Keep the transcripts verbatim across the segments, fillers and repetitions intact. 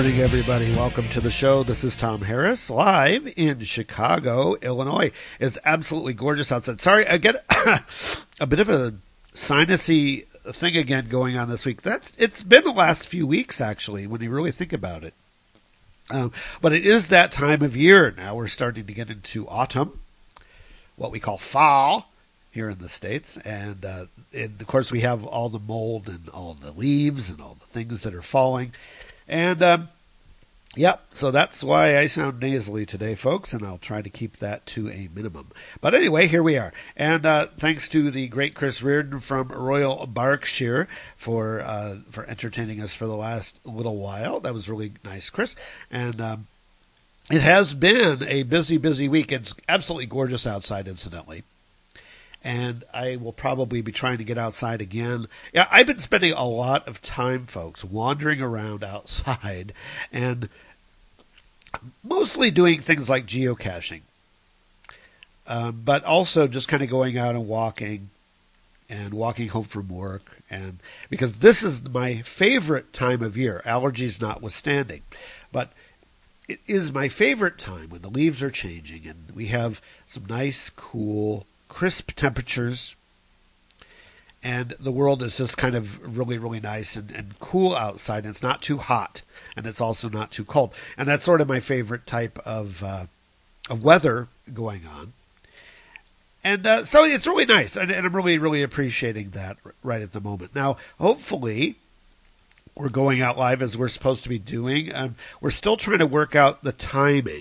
morning, everybody. Welcome to the show. This is Tom Harris, live in Chicago, Illinois. It's absolutely gorgeous outside. Sorry, I get a bit of a sinusy thing again going on this week. That's It's been the last few weeks, actually, when you really think about it. Um, but it is that time of year now. We're starting to get into autumn, what we call fall here in the States. And, uh, and, of course, we have all the mold and all the leaves and all the things that are falling. And, um, yeah, so that's why I sound nasally today, folks, and I'll try to keep that to a minimum. But anyway, here we are. And uh, thanks to the great Chris Reardon from Royal Berkshire for uh, for entertaining us for the last little while. That was really nice, Chris. And um, it has been a busy, busy week. It's absolutely gorgeous outside, incidentally. And I will probably be trying to get outside again. Yeah, I've been spending a lot of time, folks, wandering around outside and mostly doing things like geocaching. Um, but also just kind of going out and walking and walking home from work. And because this is my favorite time of year, allergies notwithstanding. But it is my favorite time when the leaves are changing and we have some nice, cool, crisp temperatures, and the world is just kind of really, really nice and, and cool outside. And it's not too hot, and it's also not too cold. And that's sort of my favorite type of uh, of weather going on. And uh, so it's really nice, and, and I'm really, really appreciating that right at the moment. Now, hopefully, we're going out live as we're supposed to be doing. Um, we're still trying to work out the timing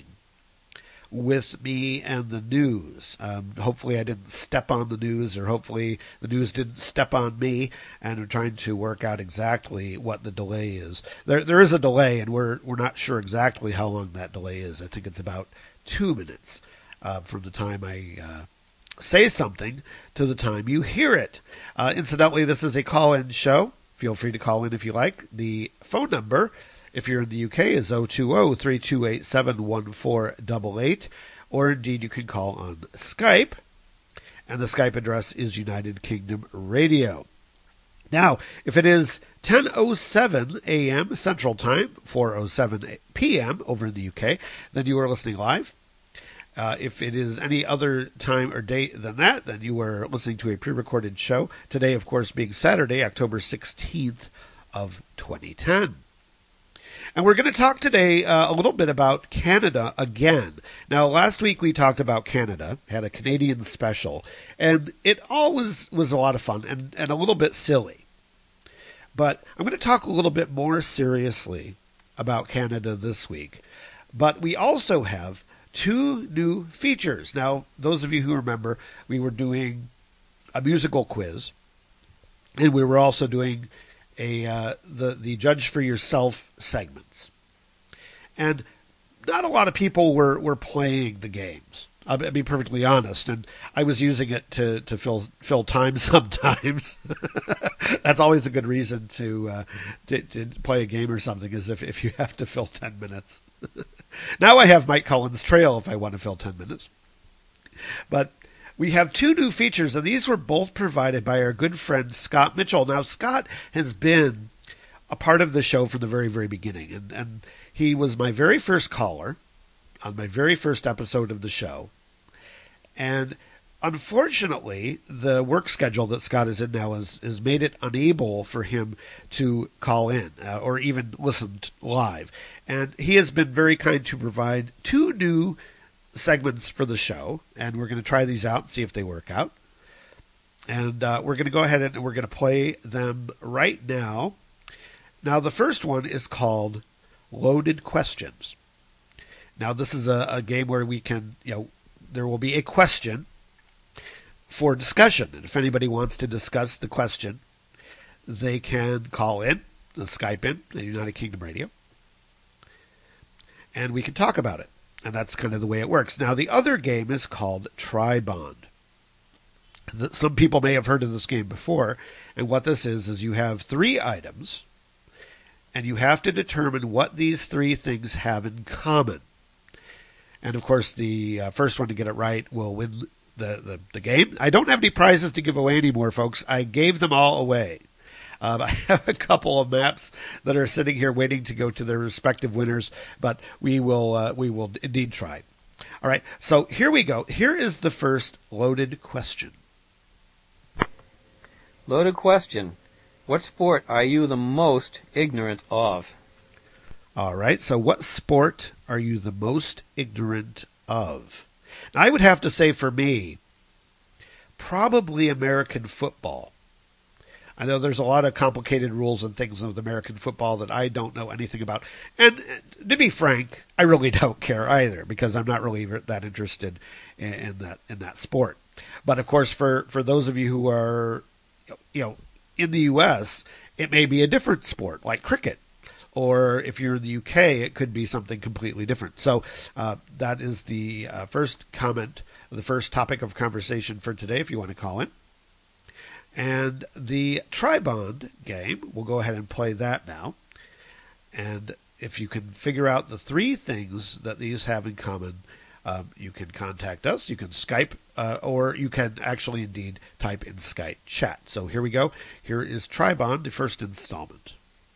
with me and the news. Um, hopefully I didn't step on the news, or hopefully the news didn't step on me, and I'm trying to work out exactly what the delay is. There there is a delay, and we're we're not sure exactly how long that delay is. I think it's about two minutes uh, from the time I uh, say something to the time you hear it. Uh, incidentally, this is a call-in show. Feel free to call in if you like. The phone number, if you're in the U K, is zero two zero, three two eight, seven one four eight eight, or indeed you can call on Skype, and the Skype address is United Kingdom Radio. Now, if it is ten oh seven a.m. Central Time, four oh seven p.m. over in the U K, then you are listening live. Uh, if it is any other time or date than that, then you are listening to a pre-recorded show. Today, of course, being Saturday, October sixteenth of twenty ten. And we're going to talk today uh, a little bit about Canada again. Now, last week we talked about Canada, had a Canadian special, and it always was a lot of fun and, and a little bit silly. But I'm going to talk a little bit more seriously about Canada this week. But we also have two new features. Now, those of you who remember, we were doing a musical quiz, and we were also doing a uh, the the Judge for Yourself segments, and not a lot of people were, were playing the games. I'll be perfectly honest, and I was using it to, to fill fill time sometimes. That's always a good reason to, uh, to to play a game or something, is if, if you have to fill ten minutes. Now I have Mike Cullen's Trail if I want to fill ten minutes, but we have two new features, and these were both provided by our good friend Scott Mitchell. Now, Scott has been a part of the show from the very, very beginning, and, and he was my very first caller on my very first episode of the show. And unfortunately, the work schedule that Scott is in now has, has made it unable for him to call in uh, or even listen live. And he has been very kind to provide two new segments for the show, and we're going to try these out and see if they work out. And uh, we're going to go ahead and we're going to play them right now. Now, the first one is called Loaded Questions. Now, this is a, a game where we can, you know, there will be a question for discussion. And if anybody wants to discuss the question, they can call in, Skype in, at United Kingdom Radio, and we can talk about it. And that's kind of the way it works. Now, the other game is called Tribond. Some people may have heard of this game before. And what this is, is you have three items, and you have to determine what these three things have in common. And, of course, the uh, first one to get it right will win the, the, the game. I don't have any prizes to give away anymore, folks. I gave them all away. Um, I have a couple of maps that are sitting here waiting to go to their respective winners, but we will uh, we will indeed try. All right, so here we go. Here is the first loaded question. Loaded question. What sport are you the most ignorant of? All right, so what sport are you the most ignorant of? Now, I would have to say for me, probably American football. I know there's a lot of complicated rules and things with American football that I don't know anything about. And to be frank, I really don't care either because I'm not really that interested in, in that in that sport. But of course, for, for those of you who are, you know, in the U S, it may be a different sport like cricket. Or if you're in the U K, it could be something completely different. So uh, that is the uh, first comment, the first topic of conversation for today, if you want to call it. And the Tribond game, we'll go ahead and play that now. And if you can figure out the three things that these have in common, um, you can contact us. You can Skype, uh, or you can actually indeed type in Skype chat. So here we go. Here is Tribond, the first installment.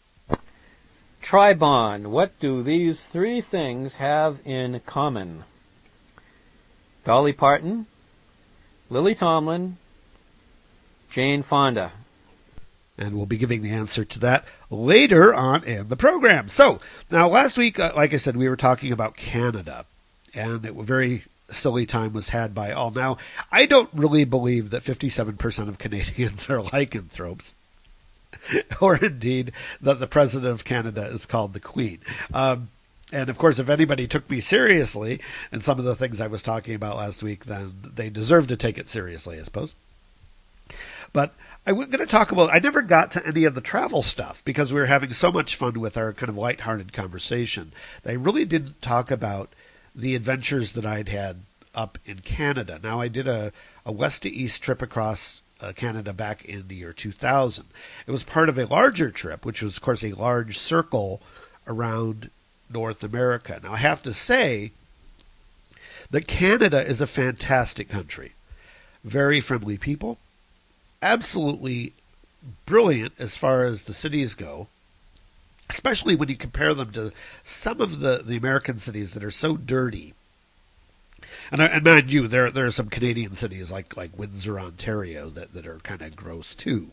Tribond, what do these three things have in common? Dolly Parton, Lily Tomlin, Jane Fonda. And we'll be giving the answer to that later on in the program. So, now last week, uh, like I said, we were talking about Canada. And a very silly time was had by all. Now, I don't really believe that fifty-seven percent of Canadians are lycanthropes. Or indeed that the President of Canada is called the Queen. Um, and of course, if anybody took me seriously and some of the things I was talking about last week, then they deserve to take it seriously, I suppose. But I'm going to talk about, I never got to any of the travel stuff because we were having so much fun with our kind of lighthearted conversation. I really didn't talk about the adventures that I'd had up in Canada. Now, I did a, a west to east trip across Uh, Canada back in the year two thousand. It was part of a larger trip, which was, of course, a large circle around North America. Now, I have to say that Canada is a fantastic country. Very friendly people. Absolutely brilliant as far as the cities go, especially when you compare them to some of the, the American cities that are so dirty. And, and mind you, there there are some Canadian cities like, like Windsor, Ontario, that, that are kind of gross too.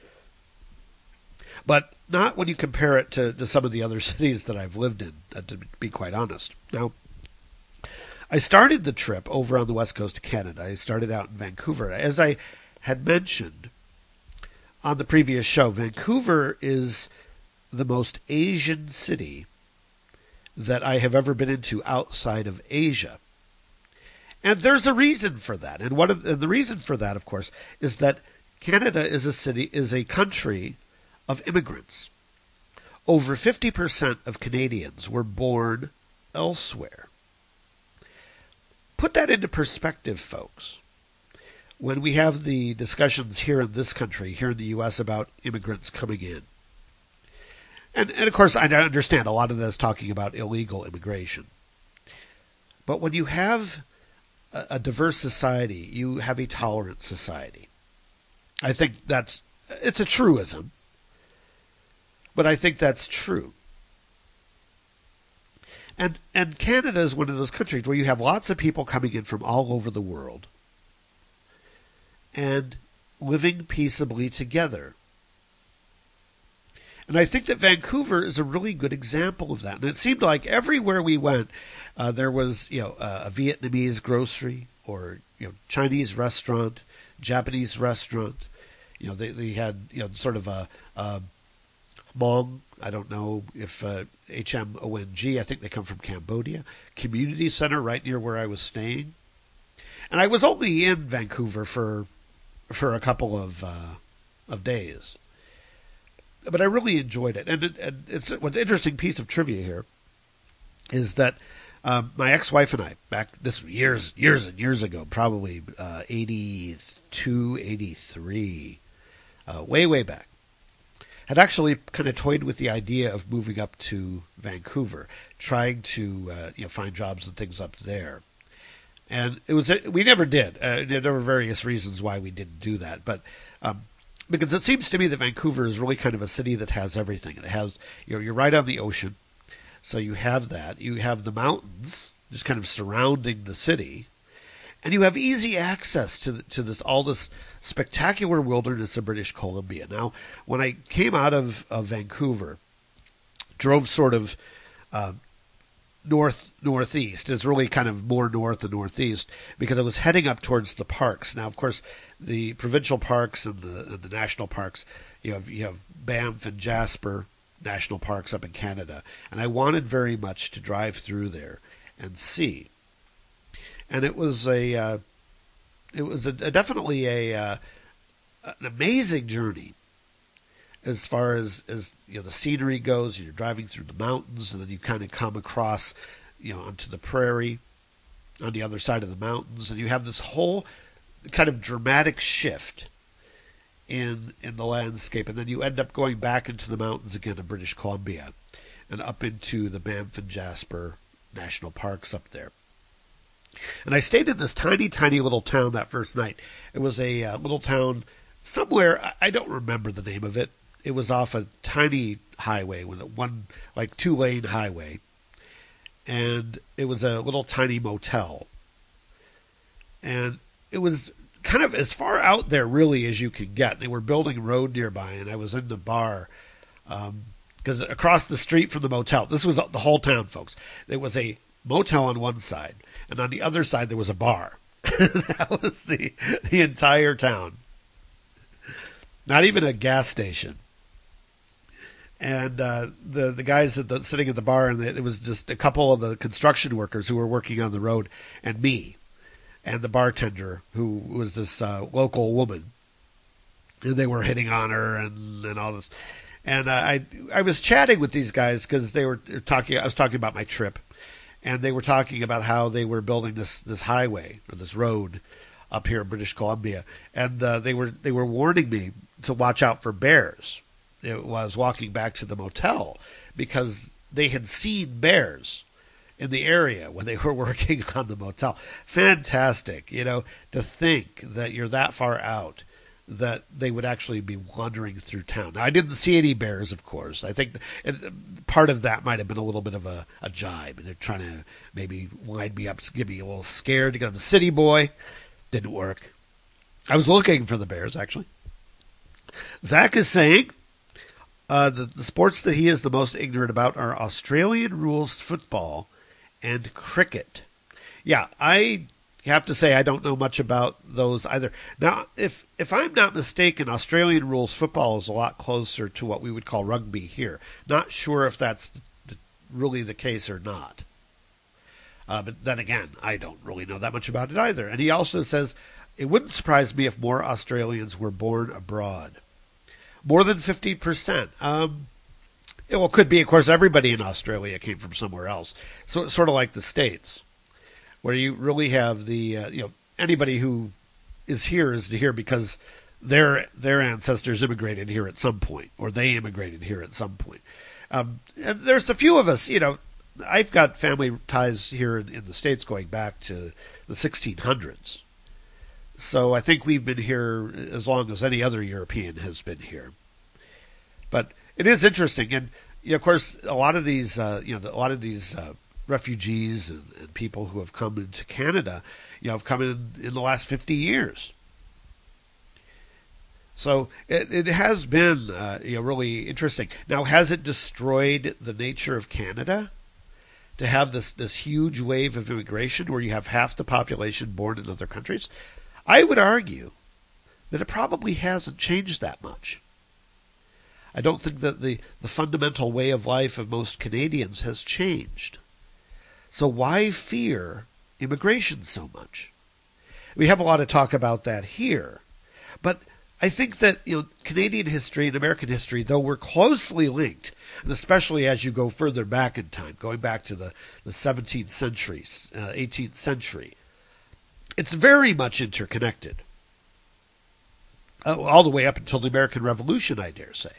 But not when you compare it to, to some of the other cities that I've lived in, uh, to be quite honest. Now, I started the trip over on the west coast of Canada. I started out in Vancouver. As I had mentioned on the previous show, Vancouver is the most Asian city that I have ever been into outside of Asia. And there's a reason for that. And one of, and the reason for that, of course, is that Canada is a city, is a country of immigrants. Over fifty percent of Canadians were born elsewhere. Put that into perspective, folks. When we have the discussions here in this country, here in the U S, about immigrants coming in. And, and of course, I understand a lot of that is talking about illegal immigration. But when you have a diverse society, you have a tolerant society. I think that's, it's a truism, but I think that's true. And and Canada is one of those countries where you have lots of people coming in from all over the world and living peaceably together. And I think that Vancouver is a really good example of that. And it seemed like everywhere we went, uh, there was, you know, uh, a Vietnamese grocery or, you know, Chinese restaurant, Japanese restaurant. You know, they, they had, you know, sort of a, a Hmong, I don't know if uh, H M O N G, I think they come from Cambodia, community center right near where I was staying. And I was only in Vancouver for for a couple of uh, of days. But I really enjoyed it. And, it, and it's what's an interesting piece of trivia here is that um, my ex-wife and I, back this years, years and years ago, probably uh, eighty-two, eighty-three, uh, way, way back, had actually kind of toyed with the idea of moving up to Vancouver, trying to uh, you know find jobs and things up there. And it was we never did. Uh, there were various reasons why we didn't do that, but. Um, because it seems to me that Vancouver is really kind of a city that has everything. It has, you know, you're right on the ocean, so you have that. You have the mountains just kind of surrounding the city, and you have easy access to the, to this all this spectacular wilderness of British Columbia. Now, when I came out of, of Vancouver, drove sort of uh, north northeast, is really kind of more north than northeast, because I was heading up towards the parks. Now, of course, the provincial parks and the, and the national parks, you have you have Banff and Jasper national parks up in Canada, and I wanted very much to drive through there and see. And it was a uh, it was a, a definitely a uh, an amazing journey as far as, as you know the scenery goes. You're driving through the mountains, and then you kind of come across, you know, onto the prairie on the other side of the mountains, and you have this whole kind of dramatic shift in in the landscape, and then you end up going back into the mountains again in British Columbia and up into the Banff and Jasper national parks up there. And I stayed in this tiny, tiny little town that first night. It was a uh, little town somewhere, I don't remember the name of it. It was off a tiny highway, one like two-lane highway, and it was a little tiny motel. And it was kind of as far out there, really, as you could get. They were building a road nearby, and I was in the bar, because um, across the street from the motel, this was the whole town, folks. There was a motel on one side, and on the other side there was a bar. That was the the entire town. Not even a gas station. And uh, the the guys at the, sitting at the bar, and it was just a couple of the construction workers who were working on the road, and me, and the bartender, who was this uh, local woman. And they were hitting on her and, and all this. And uh, I I was chatting with these guys because they were talking. I was talking about my trip, and they were talking about how they were building this this highway or this road up here in British Columbia, and uh, they were they were warning me to watch out for bears. It was walking back to the motel because they had seen bears in the area when they were working on the motel. Fantastic, you know, to think that you're that far out that they would actually be wandering through town. Now, I didn't see any bears, of course. I think part of that might have been a little bit of a, a jibe, and they're trying to maybe wind me up, get me a little scared to get I'm a city boy. Didn't work. I was looking for the bears, actually. Zach is saying uh, the, the sports that he is the most ignorant about are Australian rules football and cricket. Yeah, I have to say I don't know much about those either. Now, if if I'm not mistaken, Australian rules football is a lot closer to what we would call rugby here. Not sure if that's really the case or not. Uh, but then again, I don't really know that much about it either. And he also says, it wouldn't surprise me if more Australians were born abroad. More than fifty percent. Um, it, well, could be, of course, everybody in Australia came from somewhere else. So it's sort of like the States, where you really have the, uh, you know, anybody who is here is here because their their ancestors immigrated here at some point, or they immigrated here at some point. Um, and there's a few of us, you know, I've got family ties here in, in the States going back to the sixteen hundreds. So I think we've been here as long as any other European has been here. But it is interesting, and you know, of course, a lot of these, uh, you know, a lot of these uh, refugees and, and people who have come into Canada, you know, have come in in the last fifty years. So it, it has been, uh, you know, really interesting. Now, has it destroyed the nature of Canada to have this this huge wave of immigration where you have half the population born in other countries? I would argue that it probably hasn't changed that much. I don't think that the, the fundamental way of life of most Canadians has changed. So why fear immigration so much? We have a lot of talk about that here. But I think that, you know, Canadian history and American history, though we're closely linked, and especially as you go further back in time, going back to the, the seventeenth century, uh, eighteenth century, it's very much interconnected. Uh, all the way up until the American Revolution, I dare say.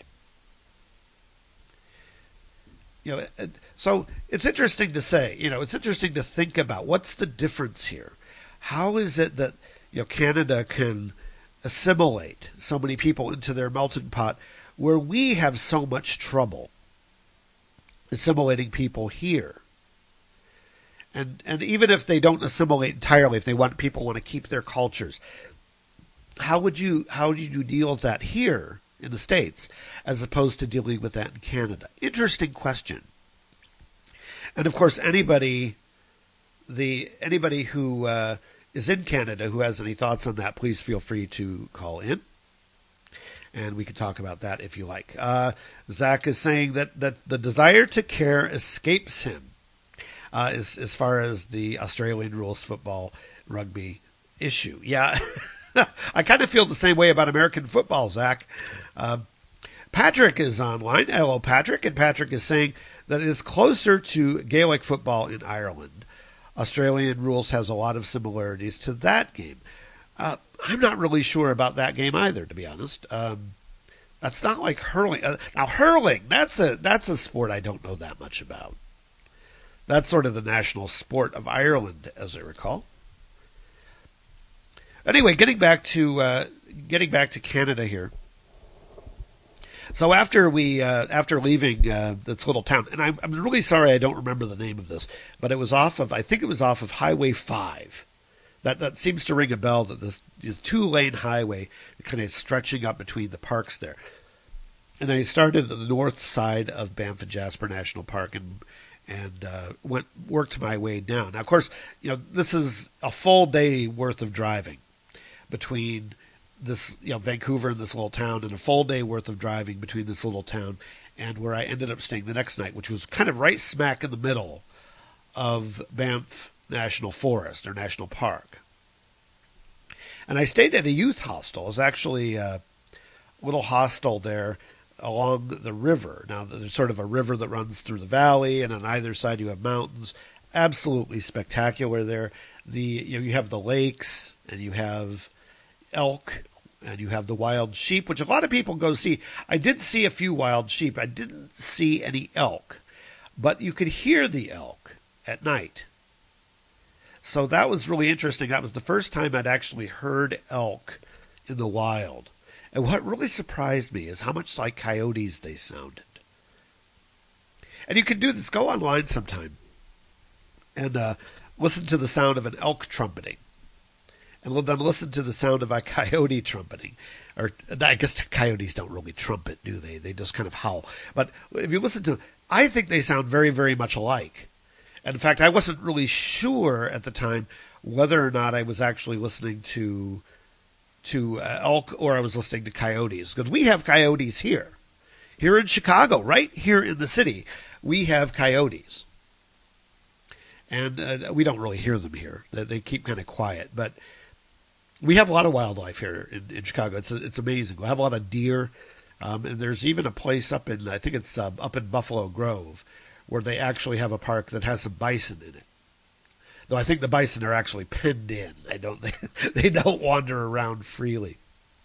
You know, so it's interesting to say, you know, it's interesting to think about what's the difference here. How is it that, you know, Canada can assimilate so many people into their melting pot, where we have so much trouble assimilating people here. And and even if they don't assimilate entirely, if they want people want to keep their cultures, how would you how did you deal with that here in the States as opposed to dealing with that in Canada? Interesting question. And of course, anybody the anybody who uh, is in Canada who has any thoughts on that, please feel free to call in, and we can talk about that if you like. Uh, Zach is saying that that the desire to care escapes him. Uh, as, as far as the Australian rules football rugby issue. Yeah, I kind of feel the same way about American football, Zach. Uh, Patrick is online. Hello, Patrick. And Patrick is saying that it is closer to Gaelic football in Ireland. Australian rules has a lot of similarities to that game. Uh, I'm not really sure about that game either, to be honest. Um, that's not like hurling. Uh, now, hurling, that's a that's a sport I don't know that much about. That's sort of the national sport of Ireland, as I recall. Anyway, getting back to uh, getting back to Canada here. So after we uh, after leaving uh, this little town, and I'm, I'm really sorry I don't remember the name of this, but it was off of I think it was off of Highway five. That that seems to ring a bell. That this is two lane highway, kind of stretching up between the parks there. And I started at the north side of Banff and Jasper National Park, and and uh, went worked my way down. Now, of course, you know this is a full day worth of driving between this, you know, Vancouver and this little town, and a full day worth of driving between this little town and where I ended up staying the next night, which was kind of right smack in the middle of Banff National Forest or National Park. And I stayed at a youth hostel. It was actually a little hostel there along the river. Now, there's sort of a river that runs through the valley, and on either side you have mountains. Absolutely spectacular there. The you know, you have the lakes, and you have elk, and you have the wild sheep, which a lot of people go see. I did see a few wild sheep. I didn't see any elk, but you could hear the elk at night. So that was really interesting. That was the first time I'd actually heard elk in the wild. And what really surprised me is how much like coyotes they sounded. And you can do this. Go online sometime and uh, listen to the sound of an elk trumpeting. And then listen to the sound of a coyote trumpeting. Or I guess coyotes don't really trumpet, do they? They just kind of howl. But if you listen to, I think they sound very, very much alike. And in fact, I wasn't really sure at the time whether or not I was actually listening to to uh, elk or I was listening to coyotes. Because we have coyotes here. Here in Chicago, right here in the city, we have coyotes. And uh, we don't really hear them here. They, they keep kind of quiet. But we have a lot of wildlife here in, in Chicago. It's it's amazing. We have a lot of deer. Um, and there's even a place up in, I think it's uh, up in Buffalo Grove, where they actually have a park that has some bison in it. Though I think the bison are actually penned in. I don't they, they don't wander around freely.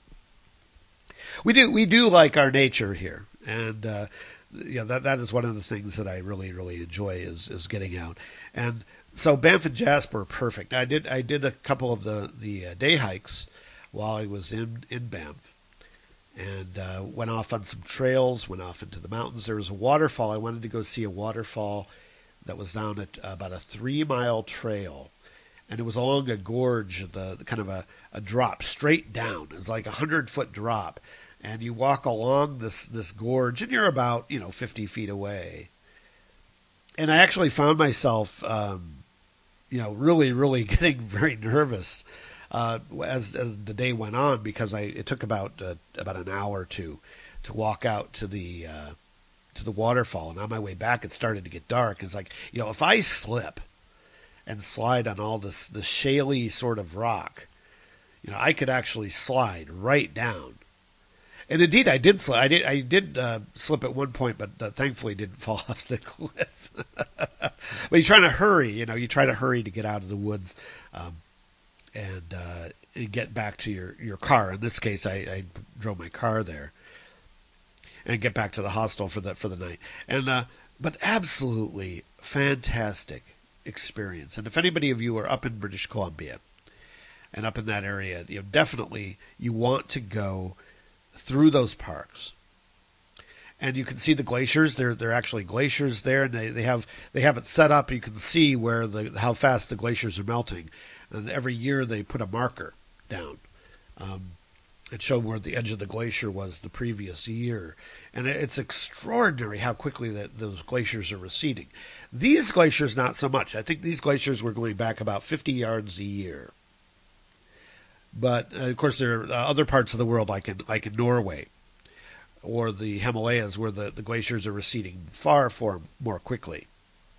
We do we do like our nature here, and uh, yeah, that that is one of the things that I really really enjoy is is getting out. And so Banff and Jasper, perfect. I did I did a couple of the the uh, day hikes while I was in in Banff, and uh, went off on some trails, went off into the mountains. There was a waterfall. I wanted to go see a waterfall that was down at uh, about a three-mile trail, and it was along a gorge, the, the kind of a, a drop straight down. It was like a hundred-foot drop, and you walk along this this gorge, and you're about you know fifty feet away. And I actually found myself, um, you know, really, really getting very nervous uh, as as the day went on, because I it took about uh, about an hour to to walk out to the uh, to the waterfall, and on my way back it started to get dark. It's like, you know, if I slip and slide on all this this shaly sort of rock, you know, I could actually slide right down. And indeed, I did slip. I did. I did uh, slip at one point, but uh, thankfully didn't fall off the cliff. But you're trying to hurry. You know, you try to hurry to get out of the woods, um, and, uh, and get back to your, your car. In this case, I, I drove my car there, and get back to the hostel for the for the night. And uh, but absolutely fantastic experience. And if anybody of you are up in British Columbia, and up in that area, you know, definitely you want to go through those parks. And you can see the glaciers. There, there are actually glaciers there, and they, they have they have it set up. You can see where the how fast the glaciers are melting, and every year they put a marker down. Um, it showed where the edge of the glacier was the previous year, and it's extraordinary how quickly that those glaciers are receding. These glaciers, not so much. I think these glaciers were going back about fifty yards a year. But uh, of course, there are other parts of the world, like in like in Norway or the Himalayas, where the, the glaciers are receding far, far more quickly.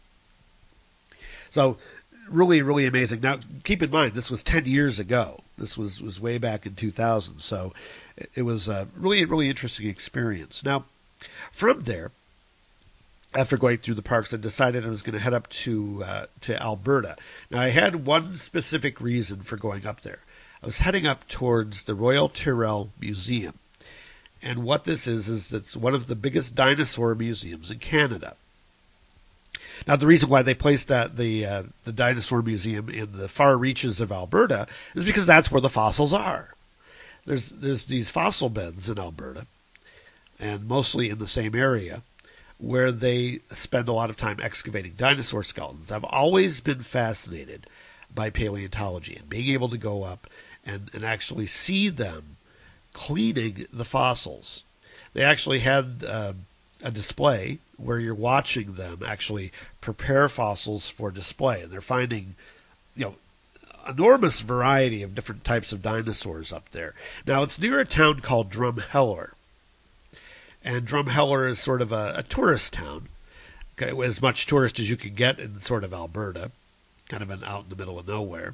So, really, really amazing. Now, keep in mind, this was ten years ago. This was, was way back in two thousand. So, it, it was a really, really interesting experience. Now, from there, after going through the parks, I decided I was going to head up to uh, to Alberta. Now, I had one specific reason for going up there. I was heading up towards the Royal Tyrrell Museum. And what this is, is it's one of the biggest dinosaur museums in Canada. Now, the reason why they placed that the uh, the dinosaur museum in the far reaches of Alberta is because that's where the fossils are. There's there's these fossil beds in Alberta, and mostly in the same area, where they spend a lot of time excavating dinosaur skeletons. I've always been fascinated by paleontology and being able to go up and, and actually see them cleaning the fossils. They actually had uh, a display where you're watching them actually prepare fossils for display, and they're finding, you know, enormous variety of different types of dinosaurs up there. Now, it's near a town called Drumheller, and Drumheller is sort of a, a tourist town, okay, as much tourist as you can get in sort of Alberta, kind of an out in the middle of nowhere.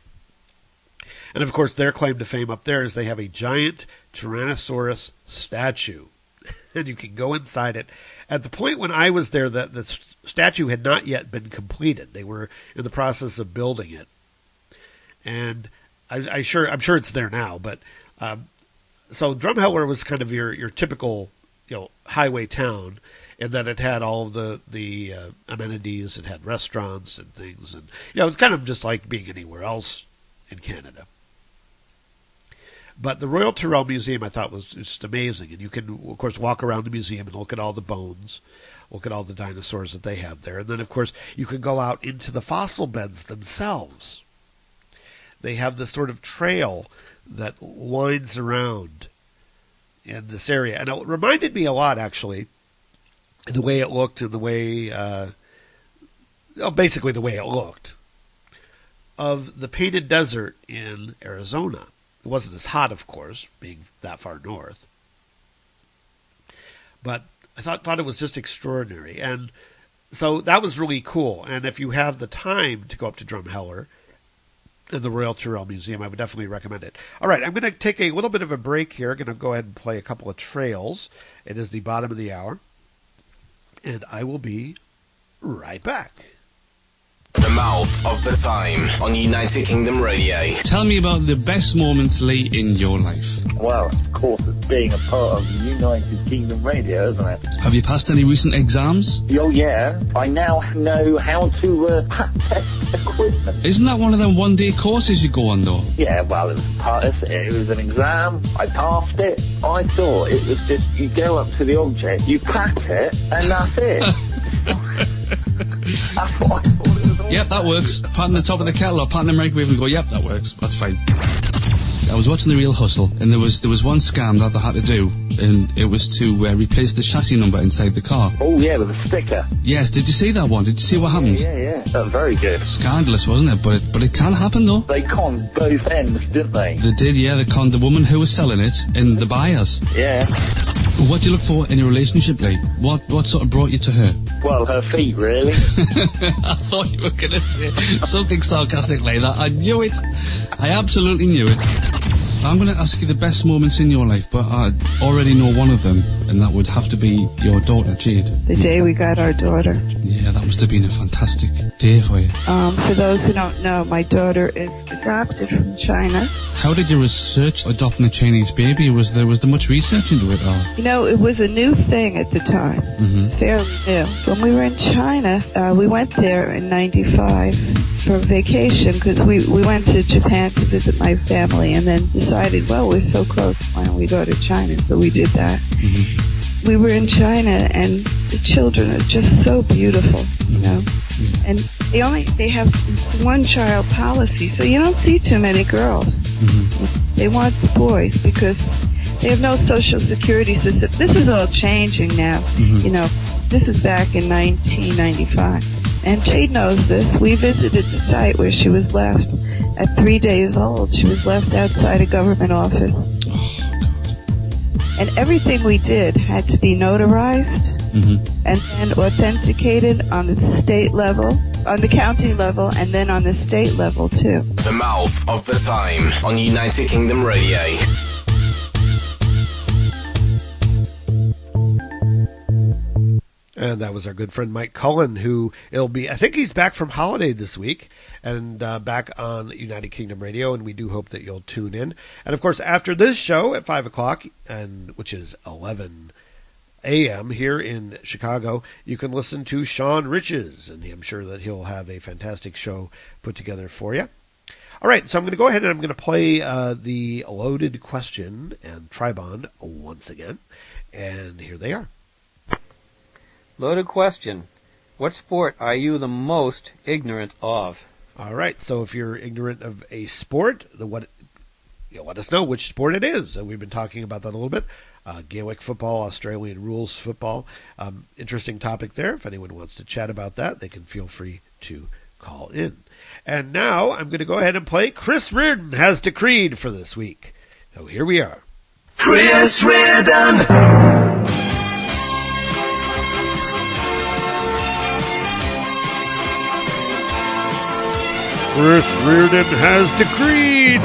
And, of course, their claim to fame up there is they have a giant Tyrannosaurus statue. And you can go inside it. At the point when I was there, the, the statue had not yet been completed. They were in the process of building it. And I, I sure, I'm sure it's there now. But um, so Drumheller was kind of your, your typical, you know, highway town, in that it had all the, the uh, amenities. It had restaurants and things. And, you know, it's kind of just like being anywhere else in Canada. But the Royal Tyrrell Museum, I thought, was just amazing. And you can, of course, walk around the museum and look at all the bones, look at all the dinosaurs that they have there. And then, of course, you can go out into the fossil beds themselves. They have this sort of trail that winds around in this area. And it reminded me a lot, actually, the way it looked and the way, uh, well, basically the way it looked, of the Painted Desert in Arizona. It wasn't as hot, of course, being that far north. But I thought thought it was just extraordinary. And so that was really cool. And if you have the time to go up to Drumheller and the Royal Tyrrell Museum, I would definitely recommend it. All right, I'm going to take a little bit of a break here. I'm going to go ahead and play a couple of trails. It is the bottom of the hour. And I will be right back. The mouth of the time on United Kingdom Radio. Tell me about the best moments, Lee, in your life. Well, of course, it's being a part of United Kingdom Radio, isn't it? Have you passed any recent exams? Oh, yeah. I now know how to uh, test equipment. Isn't that one of them one-day courses you go on, though? Yeah, well, it was, part of it. It was an exam. I passed it. I thought it was just, you go up to the object, you pat it, and that's it. That's what I thought it was. Yep, that works. Patting the top of the kettle or patting the microwave and go, yep, that works. That's fine. I was watching The Real Hustle, and there was there was one scam that they had to do, and it was to uh, replace the chassis number inside the car. Oh, yeah, with a sticker. Yes, did you see that one? Did you see what happened? Yeah, yeah, yeah. That was very good. Scandalous, wasn't it? But it, but it can happen, though. They conned both ends, didn't they? They did, yeah. They conned the woman who was selling it and the buyers. Yeah. What do you look for in a relationship, Lee? What what sort of brought you to her? Well, her feet, really. I thought you were going to say something sarcastic like that. I knew it. I absolutely knew it. I'm going to ask you the best moments in your life, but I already know one of them, and that would have to be your daughter, Jade. The day we got our daughter. Yeah, that must have been a fantastic day for you. Um, for those who don't know, my daughter is adopted from China. How did you research adopting a Chinese baby? Was there was there much research into it? Or? You know, it was a new thing at the time. Mm-hmm. Fairly new. When we were in China, uh, we went there in ninety-five. for vacation because we, we went to Japan to visit my family and then decided, well, we're so close, why don't we go to China? So we did that. Mm-hmm. We were in China and the children are just so beautiful, you know. Mm-hmm. And they only they have one child policy, so you don't see too many girls. Mm-hmm. They want the boys because they have no social security system. This is all changing now. Mm-hmm. You know, this is back in nineteen ninety-five. And Jade knows this. We visited the site where she was left at three days old. She was left outside a government office. And everything we did had to be notarized mm-hmm. and then authenticated on the state level, on the county level, and then on the state level, too. The Mouth of the Time on United Kingdom Radio. And that was our good friend Mike Cullen, who it'll be, I think he's back from holiday this week and uh, back on United Kingdom Radio, and we do hope that you'll tune in. And, of course, after this show at five o'clock, and which is eleven a.m. here in Chicago, you can listen to Sean Riches, and I'm sure that he'll have a fantastic show put together for you. All right, so I'm going to go ahead and I'm going to play uh, the loaded question and Tribond once again, and here they are. Loaded question. What sport are you the most ignorant of? All right, so if you're ignorant of a sport, the what, you know, let us know which sport it is. And we've been talking about that a little bit. Uh, Gaelic football, Australian rules football. Um, interesting topic there. If anyone wants to chat about that, they can feel free to call in. And now I'm going to go ahead and play Chris Reardon Has Decreed for this week. So here we are. Chris Reardon! Chris Reardon Has Decreed.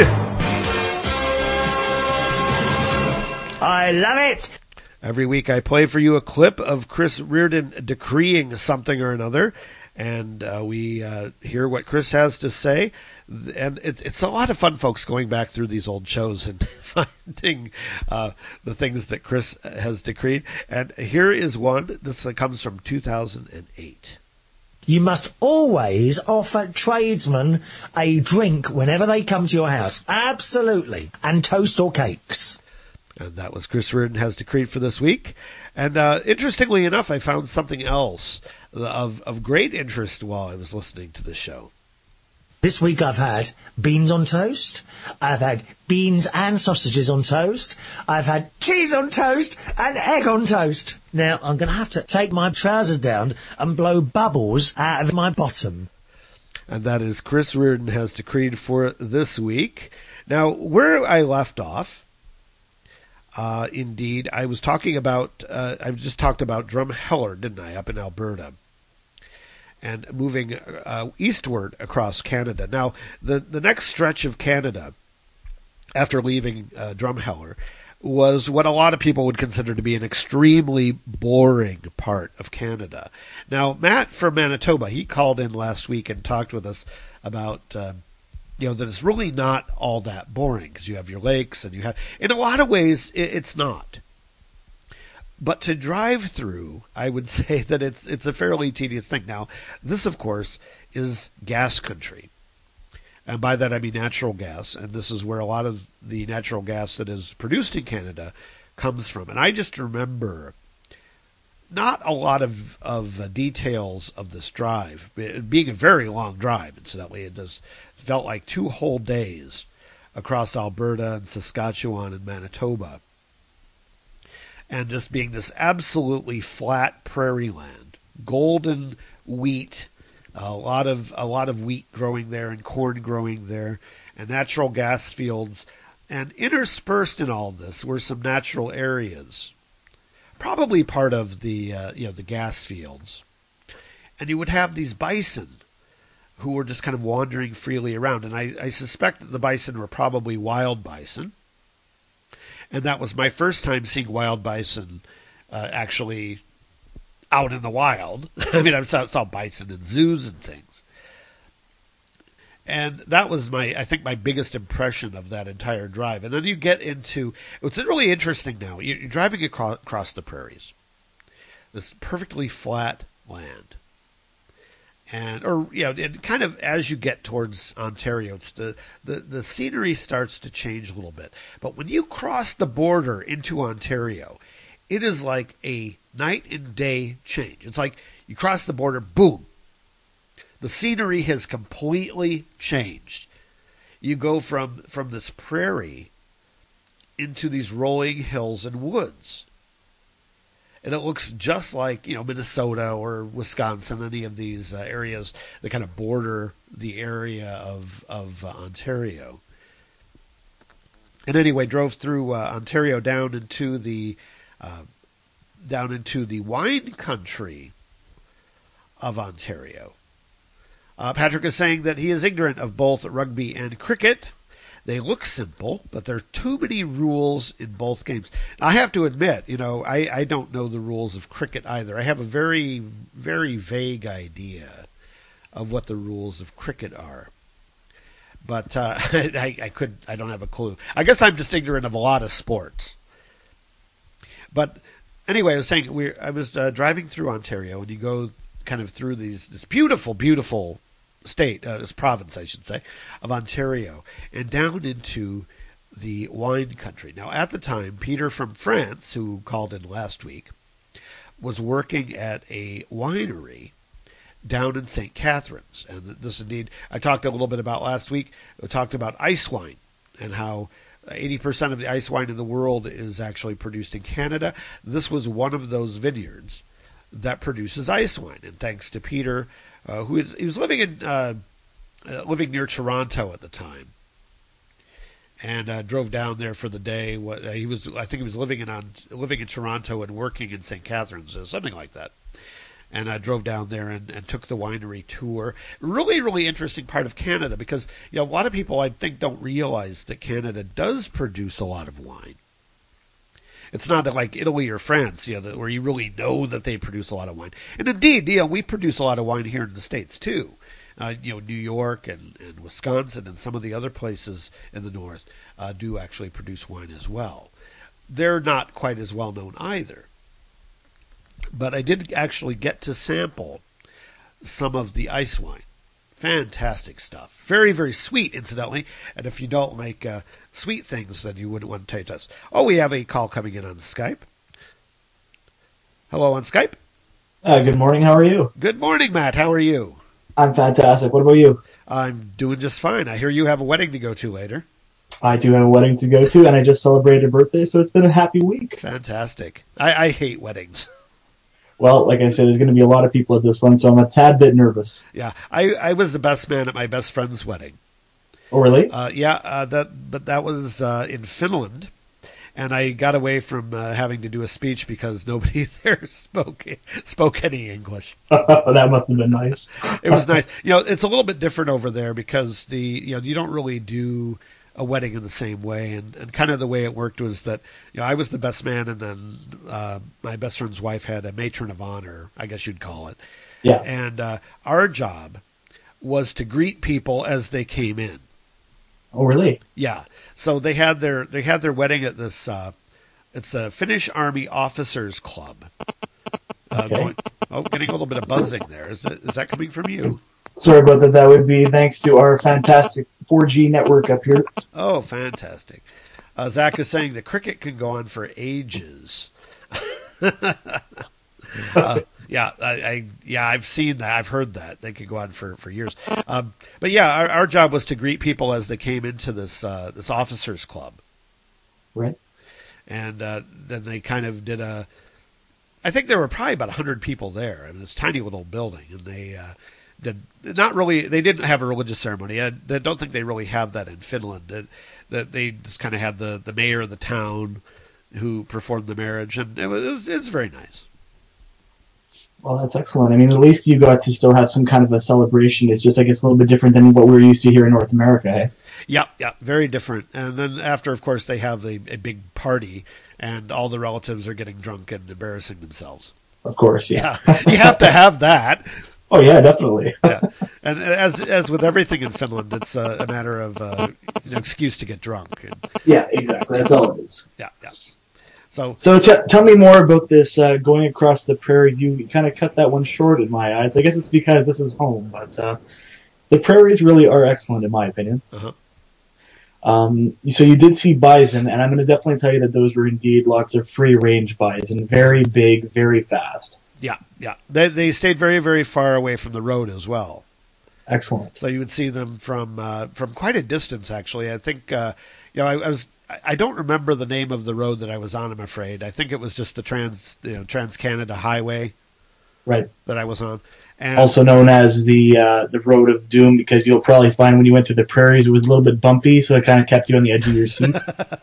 I love it. Every week I play for you a clip of Chris Reardon decreeing something or another, and uh, we uh, hear what Chris has to say. And it's, it's a lot of fun, folks, going back through these old shows and finding uh, the things that Chris has decreed. And here is one. This comes from two thousand eight. You must always offer tradesmen a drink whenever they come to your house. Absolutely. And toast or cakes. And that was Chris Reardon Has Decreed for this week. And uh, interestingly enough, I found something else of, of great interest while I was listening to the show. This week I've had beans on toast, I've had beans and sausages on toast, I've had cheese on toast and egg on toast. Now I'm going to have to take my trousers down and blow bubbles out of my bottom. And that is Chris Reardon Has Decreed for this week. Now, where I left off, uh, indeed, I was talking about, uh, I've just talked about Drumheller, didn't I, up in Alberta, and moving uh, eastward across Canada. Now, the, the next stretch of Canada, after leaving uh, Drumheller, was what a lot of people would consider to be an extremely boring part of Canada. Now, Matt from Manitoba, he called in last week and talked with us about, uh, you know, that it's really not all that boring, because you have your lakes, and you have, in a lot of ways, it, it's not. But to drive through, I would say that it's it's a fairly tedious thing. Now, this, of course, is gas country. And by that I mean natural gas. And this is where a lot of the natural gas that is produced in Canada comes from. And I just remember not a lot of, of uh, details of this drive. It being a very long drive, incidentally. It does it felt like two whole days across Alberta and Saskatchewan and Manitoba. And just being this absolutely flat prairie land, golden wheat, a lot of a lot of wheat growing there and corn growing there, and natural gas fields, and interspersed in all this were some natural areas, probably part of the uh, you know the gas fields, and you would have these bison who were just kind of wandering freely around, and I, I suspect that the bison were probably wild bison. And that was my first time seeing wild bison uh, actually out in the wild. I mean, I saw, saw bison in zoos and things. And that was, my, I think, my biggest impression of that entire drive. And then you get into, what's really interesting now, you're driving across, across the prairies, this perfectly flat land. And, or, you know, it kind of, as you get towards Ontario, it's the, the, the scenery starts to change a little bit. But when you cross the border into Ontario, it is like a night and day change. It's like you cross the border, boom. The scenery has completely changed. You go from, from this prairie into these rolling hills and woods. And it looks just like, you know, Minnesota or Wisconsin, any of these uh, areas that kind of border the area of, of uh, Ontario. And anyway, drove through uh, Ontario down into the uh, down into the wine country of Ontario. Uh, Patrick is saying that he is ignorant of both rugby and cricket. They look simple, but there are too many rules in both games. I have to admit, you know, I, I don't know the rules of cricket either. I have a very, very vague idea of what the rules of cricket are. But uh, I, I could, I don't have a clue. I guess I'm just ignorant of a lot of sports. But anyway, I was saying, we I was uh, driving through Ontario, and you go kind of through these this beautiful, beautiful state, uh, this province, I should say, of Ontario, and down into the wine country. Now, at the time, Peter from France, who called in last week, was working at a winery down in Saint Catharines. And this, indeed, I talked a little bit about last week. I talked about ice wine and how eighty percent of the ice wine in the world is actually produced in Canada. This was one of those vineyards that produces ice wine. And thanks to Peter, Uh, who is he was living in uh, uh, living near Toronto at the time, and uh, drove down there for the day. What uh, he was, I think he was living in on living in Toronto and working in Saint Catharines, or something like that. And I uh, drove down there and, and took the winery tour. Really, really interesting part of Canada, because you know a lot of people I think don't realize that Canada does produce a lot of wine. It's not like Italy or France, you know, where you really know that they produce a lot of wine. And indeed, you know, we produce a lot of wine here in the States too. Uh, you know, New York and, and Wisconsin and some of the other places in the north uh, do actually produce wine as well. They're not quite as well known either. But I did actually get to sample some of the ice wine. Fantastic stuff. Very, very sweet, incidentally. And if you don't like uh, sweet things, then you wouldn't want to taste us. Oh, we have a call coming in on Skype. Hello on Skype. Uh, good morning. How are you? Good morning, Matt. How are you? I'm fantastic. What about you? I'm doing just fine. I hear you have a wedding to go to later. I do have a wedding to go to, and I just celebrated a birthday, so it's been a happy week. Fantastic. I, I hate weddings. Well, like I said, there's going to be a lot of people at this one, so I'm a tad bit nervous. Yeah, I, I was the best man at my best friend's wedding. Oh, really? Uh, yeah, uh, that but that was uh, in Finland, and I got away from uh, having to do a speech because nobody there spoke spoke any English. That must have been nice. It was nice. You know, it's a little bit different over there because the you know you don't really do a wedding in the same way, and, and kind of the way it worked was that you know I was the best man, and then uh, my best friend's wife had a matron of honor, I guess you'd call it. Yeah. And uh, our job was to greet people as they came in. Oh, really? Yeah. So they had their they had their wedding at this. Uh, it's the Finnish Army Officers Club. Uh, Okay. going, oh, getting a little bit of buzzing there. Is that is that coming from you? Sorry about that. That would be thanks to our fantastic four G network up here. Oh, fantastic. Uh, Zach is saying the cricket can go on for ages. uh, yeah, I, I yeah, I've seen that. I've heard that. They could go on for, for years. Um, but yeah, our, our job was to greet people as they came into this uh, this officers club. Right. And uh, then they kind of did a. I think there were probably about a hundred people there in this tiny little building, and they uh, did not really. They didn't have a religious ceremony. I, I don't think they really have that in Finland. That that they just kind of had the, the mayor of the town who performed the marriage, and it was it was, it was very nice. Well, that's excellent. I mean, at least you got to still have some kind of a celebration. It's just, I guess, a little bit different than what we're used to here in North America. Eh? Yeah, yeah, very different. And then after, of course, they have a, a big party, and all the relatives are getting drunk and embarrassing themselves. Of course, yeah. Yeah, you have to have that. Oh, yeah, definitely. Yeah. And as as with everything in Finland, it's a, a matter of uh, an excuse to get drunk. And, Yeah, exactly. That's all it is. yeah, yeah. So, so t- tell me more about this uh, going across the prairies. You kind of cut that one short in my eyes. I guess it's because this is home, but uh, the prairies really are excellent in my opinion. uh-huh. Um, so you did see bison, and I'm going to definitely tell you that those were indeed lots of free-range bison, very big, very fast. Yeah, yeah. They they stayed very, very far away from the road as well. Excellent. So you would see them from uh, from quite a distance, actually. I think, uh, you know, I, I was I don't remember the name of the road that I was on. I'm afraid. I think it was just the Trans you know, Trans Canada Highway, right, that I was on. And also known as the uh, the Road of Doom, because you'll probably find when you went to the prairies it was a little bit bumpy, so it kind of kept you on the edge of your seat.